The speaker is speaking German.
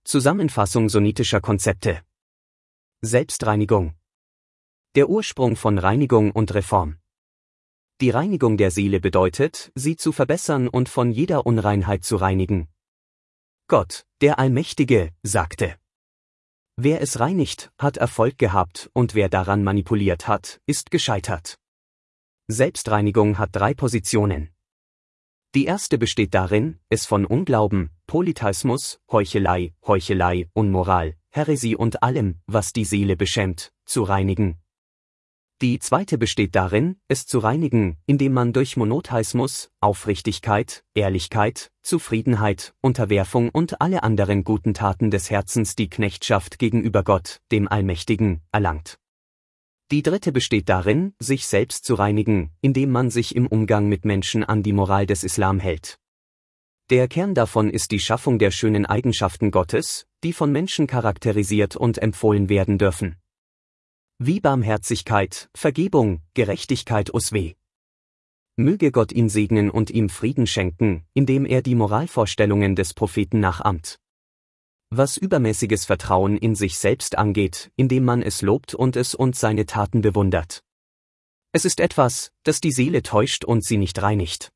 Zusammenfassung sunnitischer Konzepte. Selbstreinigung. Der Ursprung von Reinigung und Reform. Die Reinigung der Seele bedeutet, sie zu verbessern und von jeder Unreinheit zu reinigen. Gott, der Allmächtige, sagte: Wer es reinigt, hat Erfolg gehabt, und wer daran manipuliert hat, ist gescheitert. Selbstreinigung hat 3 Positionen. Die erste besteht darin, es von Unglauben, Polytheismus, Heuchelei, Unmoral, Häresie und allem, was die Seele beschämt, zu reinigen. Die zweite besteht darin, es zu reinigen, indem man durch Monotheismus, Aufrichtigkeit, Ehrlichkeit, Zufriedenheit, Unterwerfung und alle anderen guten Taten des Herzens die Knechtschaft gegenüber Gott, dem Allmächtigen, erlangt. Die dritte besteht darin, sich selbst zu reinigen, indem man sich im Umgang mit Menschen an die Moral des Islam hält. Der Kern davon ist die Schaffung der schönen Eigenschaften Gottes, die von Menschen charakterisiert und empfohlen werden dürfen. Wie Barmherzigkeit, Vergebung, Gerechtigkeit usw. Möge Gott ihn segnen und ihm Frieden schenken, indem er die Moralvorstellungen des Propheten nachahmt. Was übermäßiges Vertrauen in sich selbst angeht, indem man es lobt und es und seine Taten bewundert. Es ist etwas, das die Seele täuscht und sie nicht reinigt.